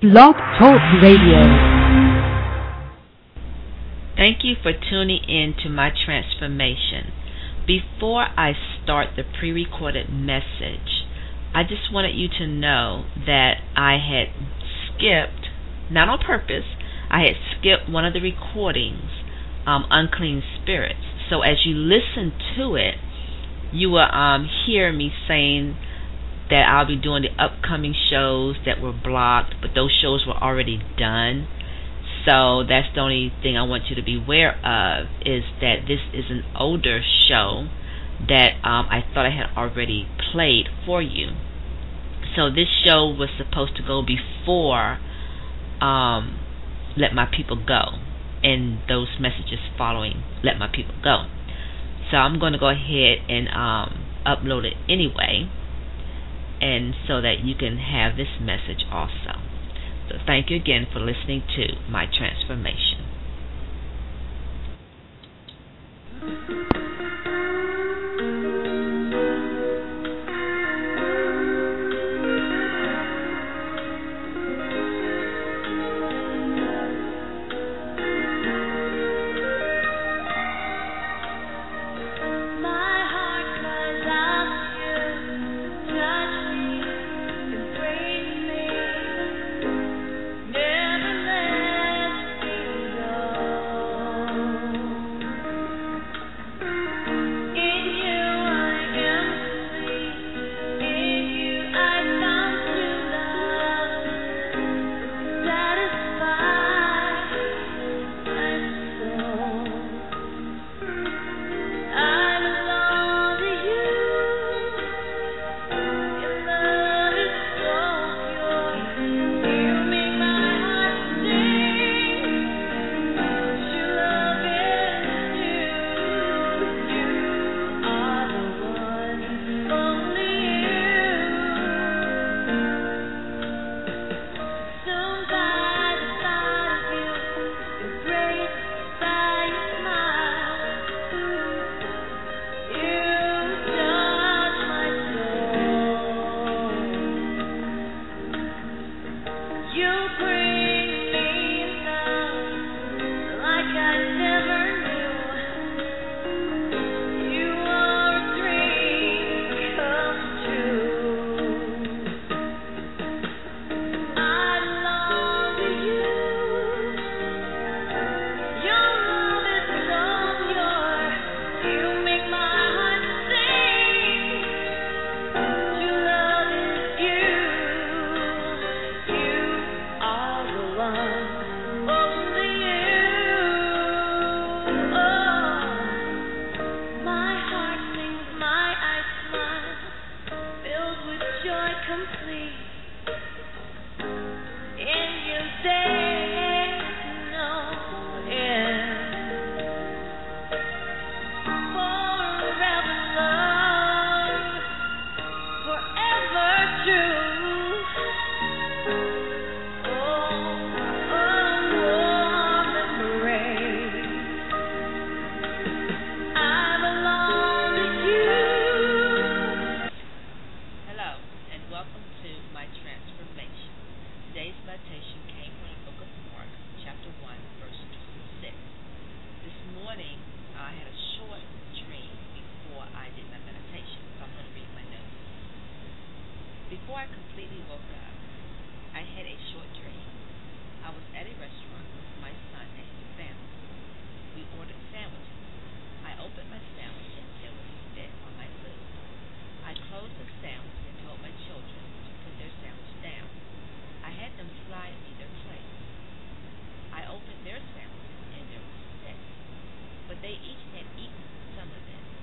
Blog Talk Radio. Thank you for tuning in to My Transformation. Before I start the pre-recorded message, I just wanted you to know that I had skipped, not on purpose, I had skipped one of the recordings, Unclean Spirits. So as you listen to it, you will hear me saying that I'll be doing the upcoming shows that were blocked, but those shows were already done. So that's the only thing I want you to be aware of, is that this is an older show that I thought I had already played for you. So this show was supposed to go before Let My People Go, and those messages following Let My People Go. So I'm going to go ahead and upload it anyway, and so that you can have this message also. So thank you again for listening to My Transformation.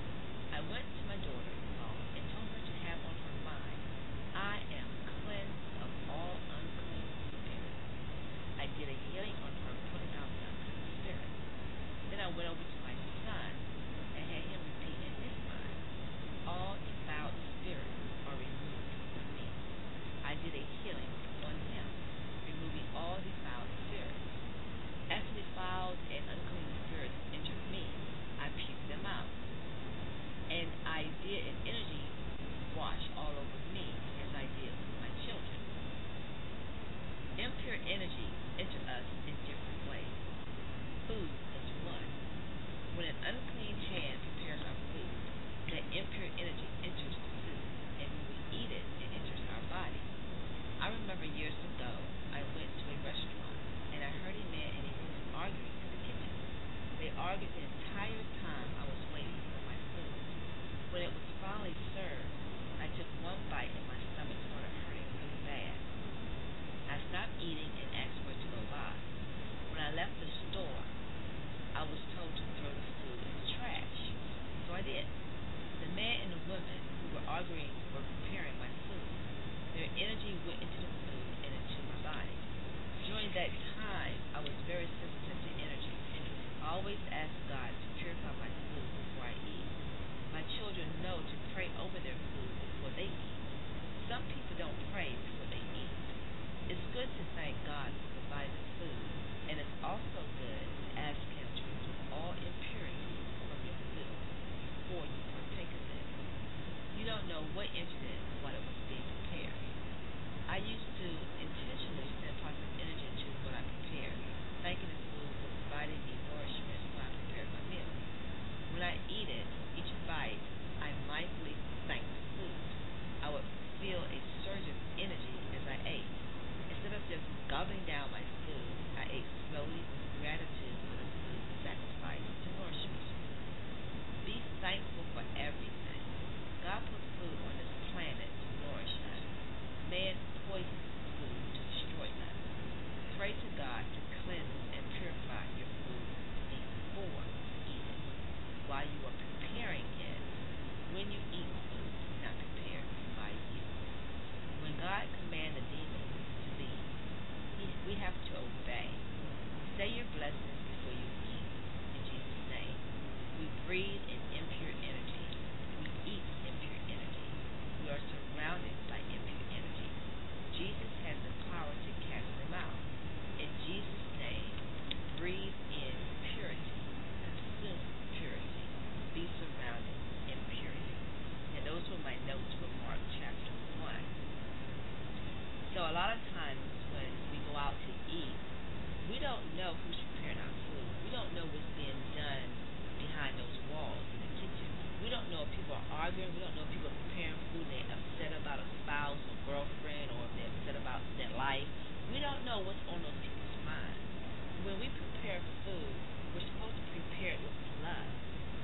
I am cleansed know what's on those people's minds. When we prepare food, we're supposed to prepare it with love.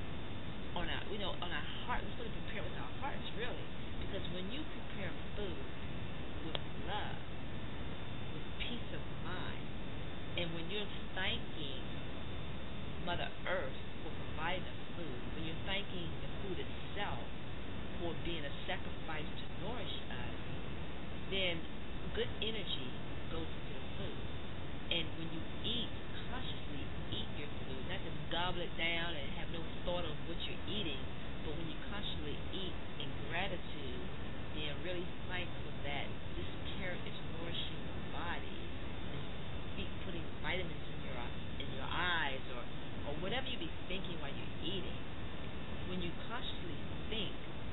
On our heart, we're supposed to prepare it with our hearts, really. Because when you prepare food with love, with peace of mind, and when you're thanking Mother Earth for providing the food, when you're thanking the food itself for being a sacrifice to nourish us, then good energy goes into the food. And when you eat, consciously eat your food, not just gobble it down and have no thought of what you're eating, but when you consciously eat in gratitude, then really thankful that this carrot is nourishing your body, is putting vitamins in your eyes, or whatever you be thinking while you're eating. When you consciously think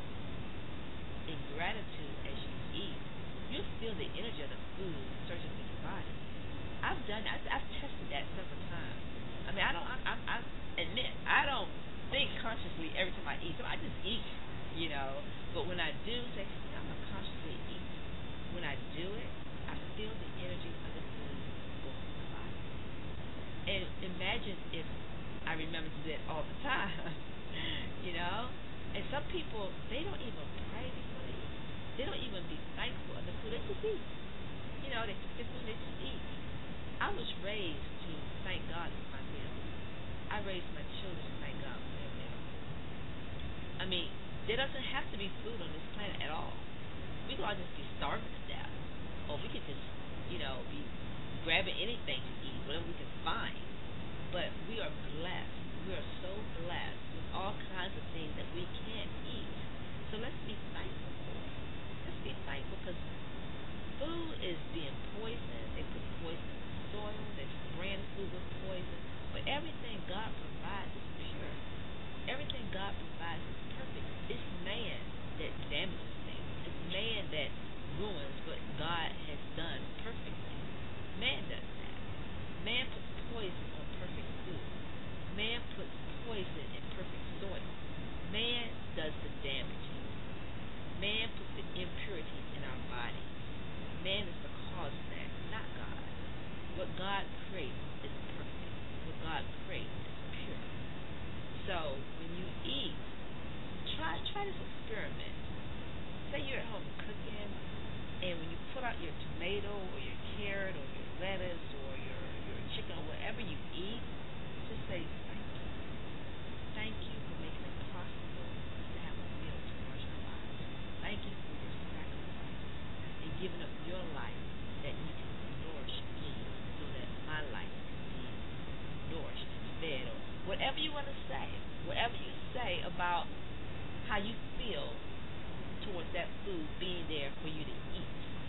in gratitude as you eat, you'll feel the energy of the food surging through your body. I've done that. I've tested that several times. I mean, I admit, I don't think consciously every time I eat. So I just eat, But when I do, say, I'm going to consciously eat. When I do it, I feel the energy of the food go through my body. And imagine if I remember to do that all the time, And some people, they don't even pray before they eat. They don't even be thankful of the food. They just eat. They cook their food, they just eat. I was raised to thank God for my meal. I raised my children to thank God for their meal. I mean, there doesn't have to be food on this planet at all. We could all just be starving to death. Or we could just, be grabbing anything to eat, whatever we can find. But we are blessed. We are so blessed with all kinds of things that we can't eat. So let's be thankful for it. Let's be thankful because food is being poisoned. They put poison in the soil. They're spraying the food with poison. But everything God provides is pure. Everything God provides is perfect. It's man that damages things. It's man that ruins what God has done perfectly. Man does that. Man puts poison on perfect food. Man puts poison in perfect soil. Man does the damaging. Man puts the impurity in our body. Man is the cause of that, not God. What God creates is perfect. What God creates is pure. So when you eat, try this experiment. Say you're at home cooking, and when you put out your tomato or your carrot or your lettuce or your chicken or whatever you eat, just say thank you. Thank you for making it possible to have a meal to nourish our lives. Thank you for your sacrifice and giving up your life that you can nourish me so that my life can be nourished and fed, or whatever you want to say. Whatever you say about how you feel towards that food being there for you to eat.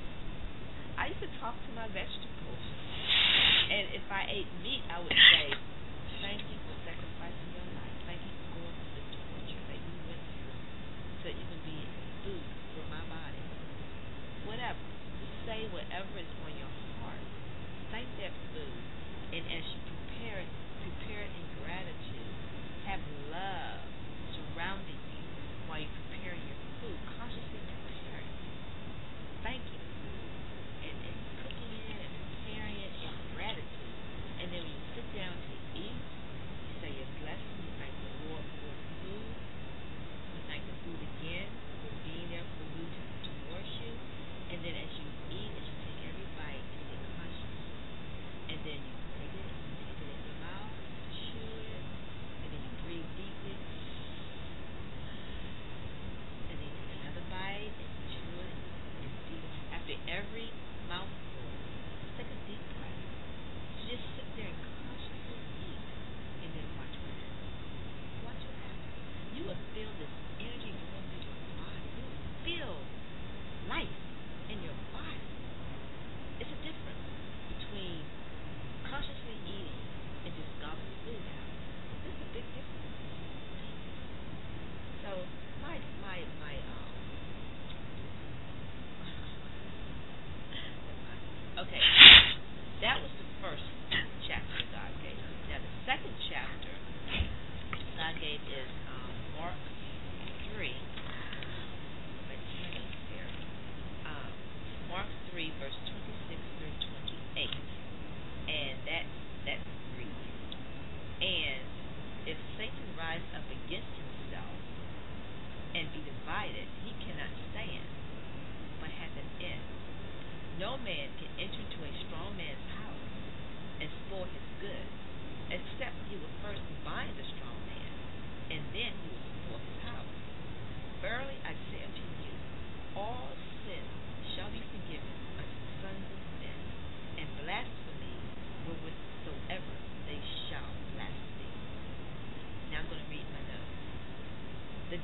I used to talk to my vegetables, and if I ate meat, I would say, thank you for sacrificing your life. Thank you for going through the torture that you went through so that you can be food for my body. Whatever. Just say whatever is on your heart. Thank that food, and as you prepare it in gratitude. Have love surrounding you while you prepare your food. Consciously prepare it. Thanking food and cooking it and preparing it in gratitude. And then when you sit down to eat, you say your blessing. You thank the Lord for the food. You thank the food again for being there for you to nourish you. And then as you eat, as you take every bite,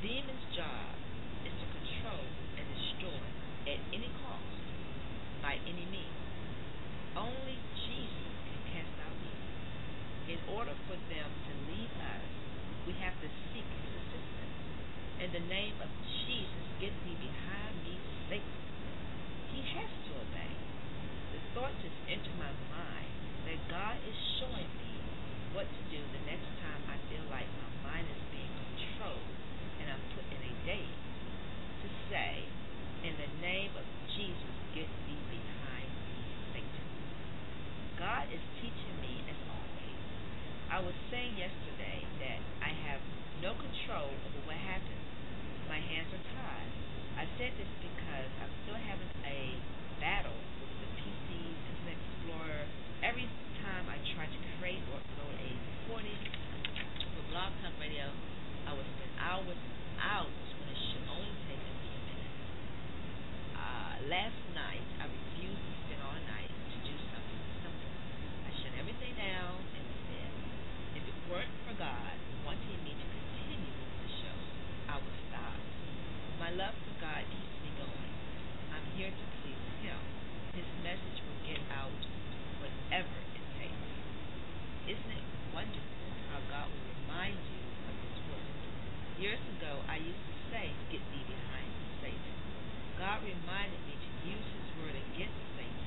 Demon's job is to control and destroy at any cost, by any means. Only Jesus can cast out demons. In order for them to leave us, we have to seek his assistance. In the name of Jesus, get thee behind me, Satan. He has to obey. The thought just entered my mind that God is showing me what to do the next time I feel like my mind is being controlled and I'm put in a daze, to say, in the name of Jesus, get thee behind me, Satan. God is teaching me as always. I was saying yesterday that I have no control over what happens. My hands are tied. I said this because I'm still having a battle with the PCs, Internet Explorer. Every time I try to create or upload a recording for Blog Talk Radio, I would spend hours and hours when it should only take a few minutes. Last night, I refused to spend all night to do something simple. I shut everything down and said, if it weren't for God wanting me to continue with the show, I would stop. My love for God keeps me going. I'm here to please Him. His message will get out whatever it takes. Isn't it wonderful how God will remind you of His word? Years ago, I used to say, get thee behind me, Satan. God reminded me to use His word against Satan,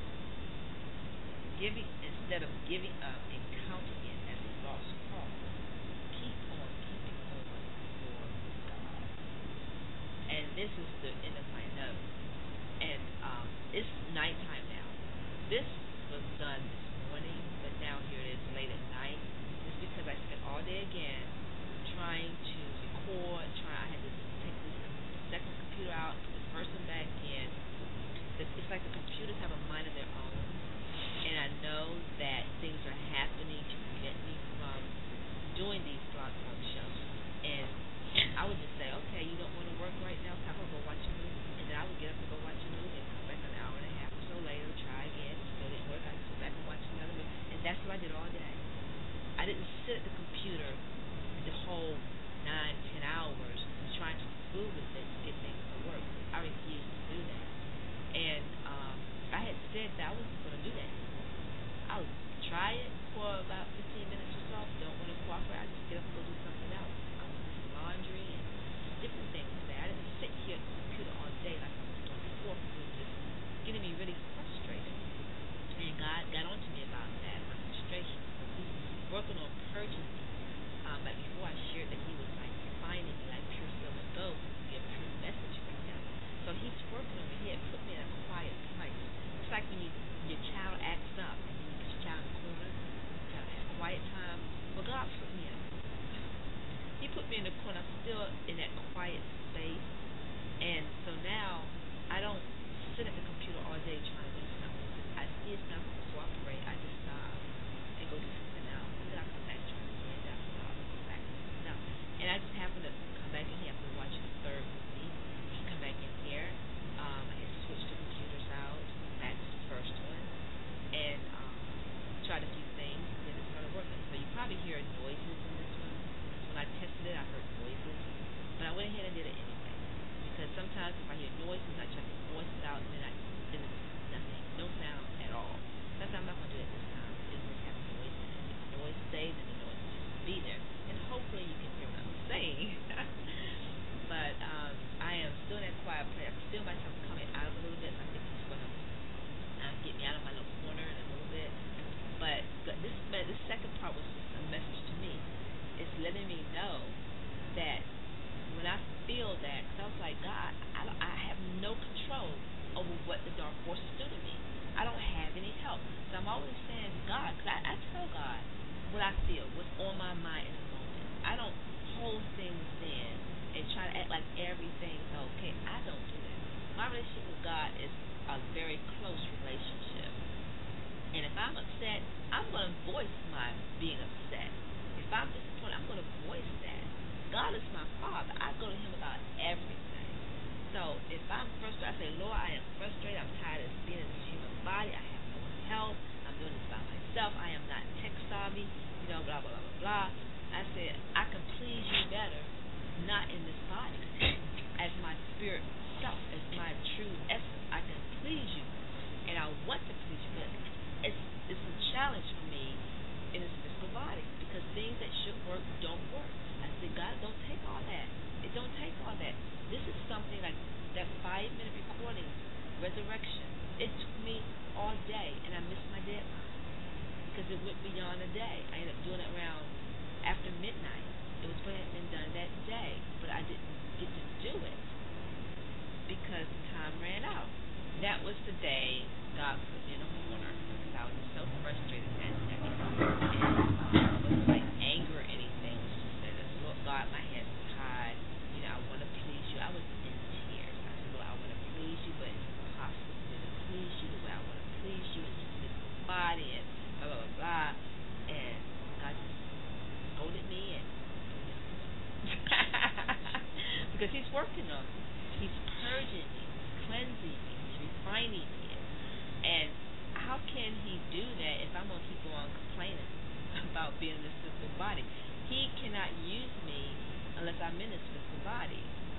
instead of giving up and counting it as a lost cause. Keep on keeping on for God. And this is the end of my note. And it's nighttime now. This was done this morning, but now here it is late at night. It's because I spent all day again trying to record. I had to take this second computer out, put the first one back in. It's like the computers have a mind of their own, and I know that things are happening to prevent me from doing these blog talk shows. And I would just say, okay, you don't want to work right now, so I'm going to go watch a movie. And then I would get up and go watch a movie and come back an hour and a half or so later, try again, still didn't work, I just go back and watch another movie. And that's what I did all day. I didn't sit at the computer the whole 9-10 hours trying to fool with it to get things to work. I refused to do that. And I had said that I wasn't going to do that. I would try it for about 15 minutes or so. Don't want to cooperate, I just get up and go do something else. I was doing laundry and different things today. I didn't sit here at the computer all day like I was doing before, because it was just getting me really frustrated. And God got on to me about that, my frustration, because He was working on purging me. Like before, I shared that He was like refining me like pure silver and gold, to be a pure message from Him. So He's working on me. He had put me in a quiet place. It's like when your child acts up and then you put your child in the corner, your child has quiet time. Well, God put me in a corner. He put me in the corner. I'm still in that quiet space. And so now I don't sit at the computer all day trying to do something. I see it's not going to cooperate. I just stop and go do something else. And then I come back, try again. Then I stop and go back and do something else. And I just happen to come back in here after watching the third movie. He come back in here. I had switched the computers out, back to the first one, and tried a few things, and then it started working. So you probably hear noises in this one. When I tested it, I heard noises, but I went ahead and did it anyway. Because sometimes if I hear noises, I try to voice it out, and then it's nothing, no sound at all. That's why I'm not going to do it this time. It will have noise in it. If the noise stays, then the noise will just be there. And hopefully you can hear what I'm saying. But I am still in that quiet place. I can feel myself coming out of a little bit. I think He's going to get me out of my little corner in a little bit. But this second part was just a message to me. It's letting me know that when I feel that, because I was like, God, I have no control over what the dark forces do to me. I don't have any help. So I'm always saying, God, because I tell God what I feel, what's on my mind in the moment. I don't hold things in and try to act like everything's okay. I don't do that. My relationship with God is a very close relationship. And if I'm upset, I'm going to voice my being upset. If I'm disappointed, I'm going to voice that. God is my Father. I go to Him about everything. So if I'm frustrated, I say, Lord, I am frustrated. I'm tired of being in this human body. I have no help. I'm doing this by myself. I am not tech savvy. Blah, blah, blah, blah, blah. I said, I can please You better not in this body, as my spirit self, as my true essence. I can please you, and I want to please you, but it's a challenge for me in this physical body because things that should work don't work. I said, God, don't take all that. It don't take all that. This is something like that 5-minute recording, resurrection. It took me all day, and I missed my deadline because it went beyond a day. I ended up doing it around after midnight. It was supposed to have been done that day, but I didn't get to do it because time ran out. That was the day God put me in a corner because I was so frustrated that day. And it wasn't like anger or anything. It was just that, Lord God, my hands are tied. I want to please you. I was in tears. I said, Lord, I want to please you, but it's impossible for me to please you the way I want to please you. It's just this body and blah, blah, blah, blah. And God just scolded me and because he's working on me. He's purging me, cleansing me, he's refining me. And how can he do that if I'm going to keep on complaining about being in this physical body? He cannot use me unless I'm in this physical body.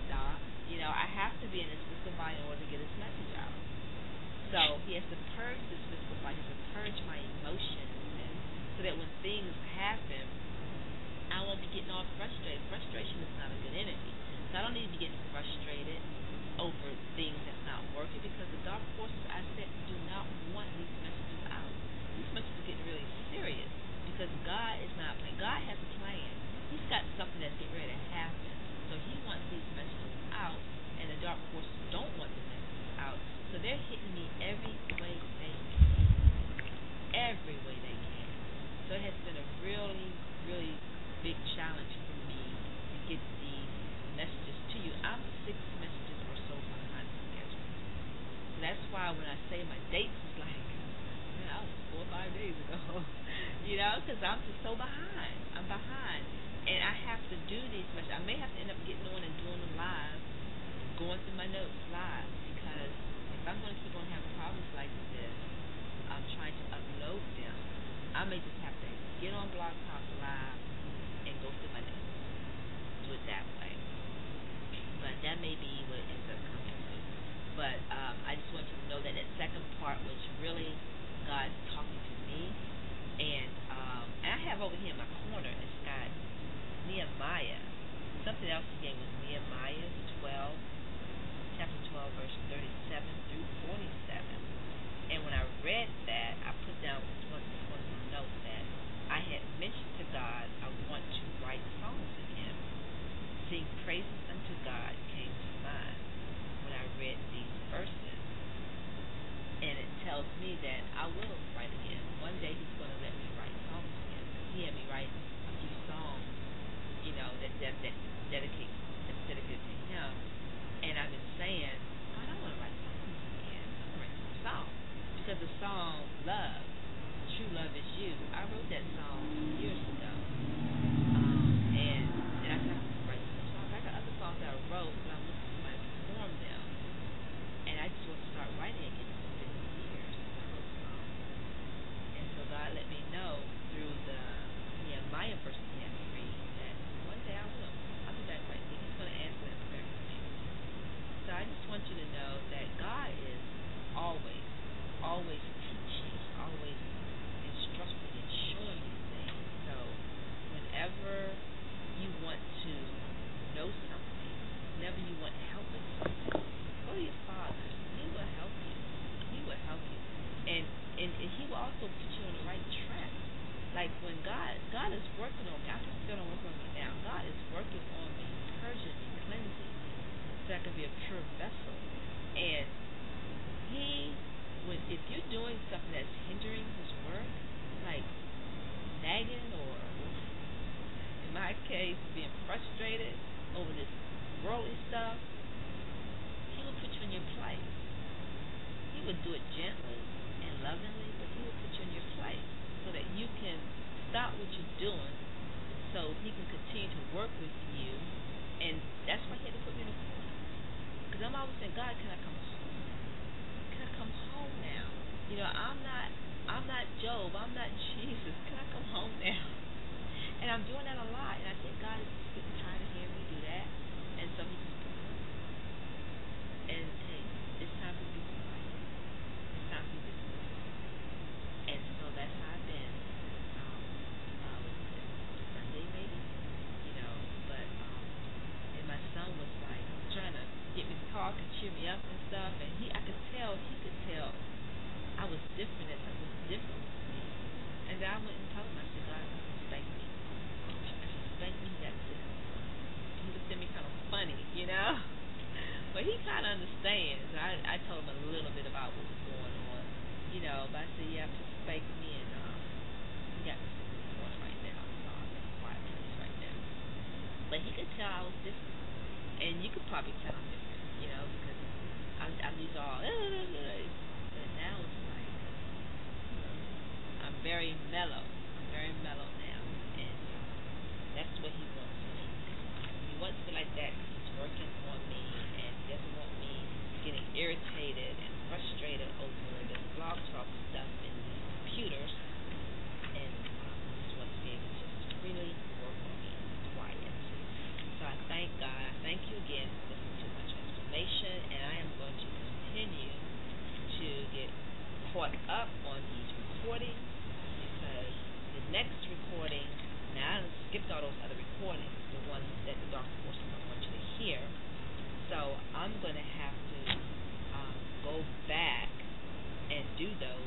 I have to be in this physical body in order to get his message out. So he has to purge this physical body. He has to purge my emotions, and so that when things happen, I won't be getting all frustrated. Frustration is not a good energy. So I don't need to be getting frustrated over things that's not working because the dark forces, I said, do not want these messages out. These messages are getting really serious because God is not playing. God has a plan. He's got something that's getting ready to happen. So he wants these messages out, and the dark forces don't want the messages out. So they're hitting me every way they can. Every way they can. So it has been a really, really big challenge for me to get these messages to you. I'm 6 messages or so behind schedule. So that's why when I say my dates, it's like, man, I was 4 or 5 days ago. Because I'm just so behind. I'm behind. And I have to do these messages. I may have to end up getting on and doing them live, going through my notes live, because if I'm going to keep on having problems like this, I'm trying to upload them. I may just have to get on Blog Talk Live and go through my notes. Do it that way. But that may be what it ends up coming to. But I just want you to know that second part was really God talking to me. And I have over here in my corner, it's got Nehemiah. Something else he gave was Nehemiah chapter 12, verse 37 through 47. And when I read that, I put down one note that I had mentioned to God I want to write songs again. Sing praises unto God came to mind when I read these verses. And it tells me that I will write again. One day he's going to let me write songs again. He had me write a few songs, that's dedicated to him. And I've been saying, God, I want to write songs again. I want to write some songs. Because the song, Love, True Love Is You, I wrote that song years ago. And I said, I want to write some songs. I got other songs that I wrote, but I'm looking for somebody to perform them. And I just want to start writing again. It's been years since I wrote songs. And so God let me know through the Nehemiah verse he had me read that one day I will. I'll be back writing. He's going to answer that prayer for me. So I just want you to know that God is always teaching, always instructing and showing you things. So whenever you want to know something, whenever you want help in something, go to your Father. He will help you. He will help you. And he will also put you on the right track. Like when God is working on me, I can feel him working on me now. God is working on me, purging me, cleansing me, so I can be a pure vessel. And if you're doing something that's hindering his work, like nagging or, in my case, being frustrated over this worldly stuff, he will put you in your place. He would do it gently and lovingly, but he will put you in your place so that you can stop what you're doing so he can continue to work with you. And that's why he had to put me in a corner. Because I'm always saying, God, can I come home? Can I come home now? I'm not Job. I'm not Jesus. Can I come home now? And I'm doing that a lot. And I said, God is getting tired of hearing me do that. understand. So I told him a little bit about what was going on, but I said, yeah, participate with me, and we got this going right now, so I'm in a quiet place right now. But he could tell I was different, and you could probably tell I'm different, because I'm used all, but now it's like, I'm very mellow. I'm very mellow now, and that's what he wants me. He wants me like that. He's working on me, and he doesn't want me getting irritated and frustrated over the blog talk stuff in these computers, and he just wants me to just freely work on me quiet. So I thank God. I thank you again for listening to my transformation, and I am going to continue to get caught up on these recordings, because the next recording, now I skipped all those other recordings, the ones that the dark forces don't want you to hear. So I'm going to have to go back and do those